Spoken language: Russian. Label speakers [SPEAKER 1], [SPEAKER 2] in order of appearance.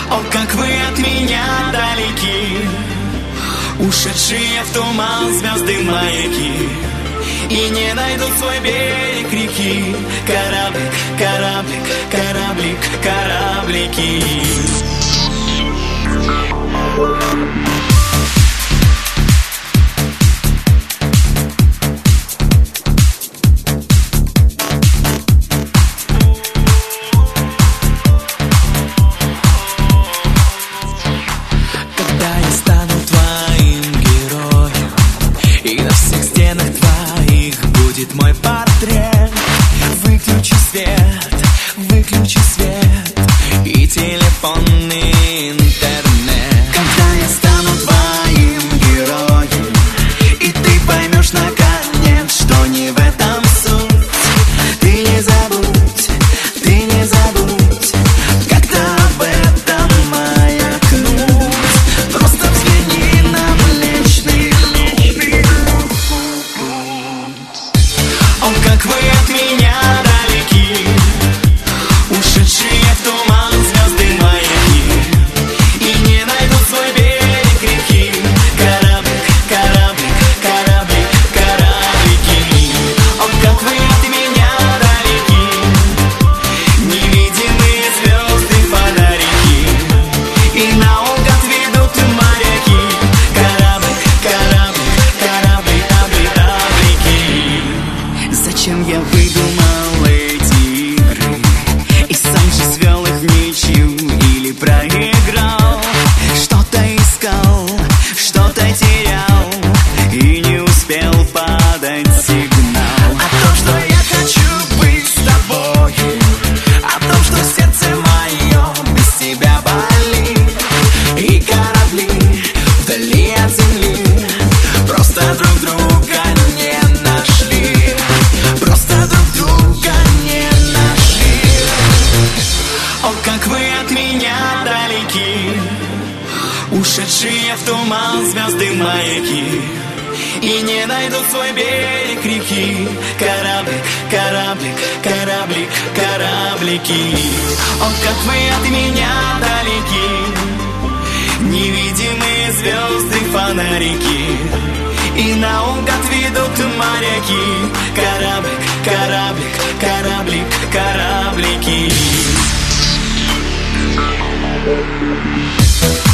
[SPEAKER 1] О, как вы от меня далеки, ушедшие в туман звезды маяки, и не найдут свой берег реки. Кораблик, кораблик, кораблик, кораблики.
[SPEAKER 2] Когда я стану твоим героем, и на всех стенах твоих будет мой портрет, выключи свет и телефонный интернет. Когда я стану твоим героем, и ты поймешь наконец, что не в этом суть. Ты не забудь, когда об этом маякнуть. Просто взгляни на Млечный Путь.
[SPEAKER 1] О, как вы от меня далеки, ушедшие в туман звезды маяки, и не найдут свой берег реки. Кораблик, кораблик, кораблик, кораблики. О, как вы от меня далеки, невидимые звезды фонарики, и наугад ведут моряки. Кораблик, кораблик, кораблик, таблики.
[SPEAKER 2] Зачем я выдумал эти игры и сам же свел их в ничью или проиграл? Что-то искал, что-то терял и не успел подать сигнал. О том, что я хочу быть с тобой, о том, что сердце мое без тебя болит, и корабли вдали от земли просто друг друга не нашли. Просто друг друга не нашли.
[SPEAKER 1] О, как вы от меня далеки, ушедшие в туман звезды маяки, и не найдут свой берег реки. Кораблик, кораблик, кораблик, кораблики. О, как вы от меня далеки, невидимые звезды фонарики, и наугад ведут моряки. Кораблик, кораблик, кораблик, кораблики.